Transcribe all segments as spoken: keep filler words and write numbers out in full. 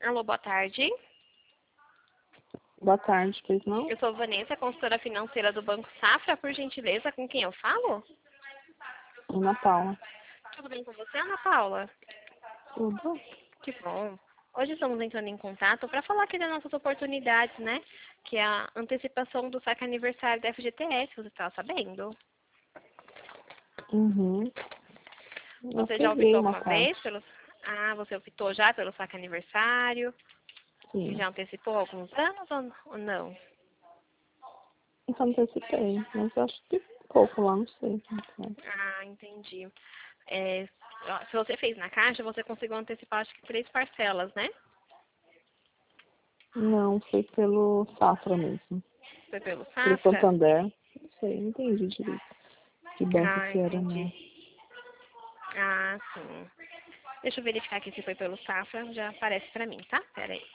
Alô, boa tarde. Boa tarde, pois não? Eu sou Vanessa, consultora financeira do Banco Safra, por gentileza, com quem eu falo? Ana Paula. Tudo bem com você, Ana Paula? Tudo? Que bom. Hoje estamos entrando em contato para falar aqui das nossas oportunidades, né? Que é a antecipação do saque aniversário da F G T S, você está sabendo? Uhum. Eu Você já peguei optou uma alguma parte. vez pelo... Ah, você optou já pelo saque aniversário? E Sim. já antecipou alguns anos ou ou não? Eu só antecipei, mas eu acho que pouco lá, não sei. Como que é. Ah, entendi. É, ó, se você fez na caixa, você conseguiu antecipar acho que três parcelas, né? Não, foi pelo Safra mesmo. Foi pelo Pelo Safra? Santander. Não sei, não entendi direito. Que banco Ah, que era, entendi. não. Ah, sim. Deixa eu verificar aqui se foi pelo Safra, já aparece pra mim, tá? Pera aí.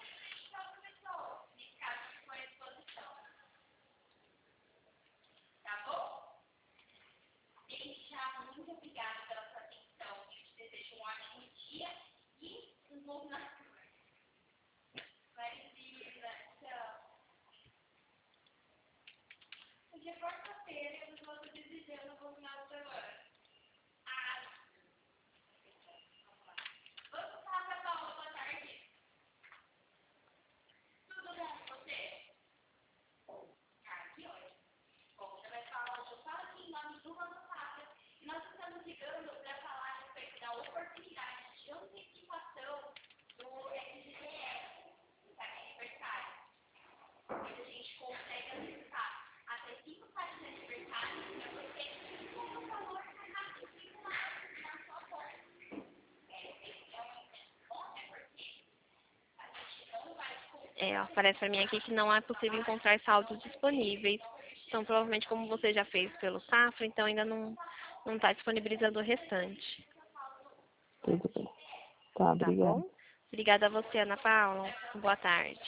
É, ó, aparece pra mim aqui que não é possível encontrar saldos disponíveis. Então, provavelmente, como você já fez pelo Safra, então ainda não não está disponibilizando o restante. Tudo bem. Tá, Tá obrigada. bom? Obrigada a você, Ana Paula. Boa tarde.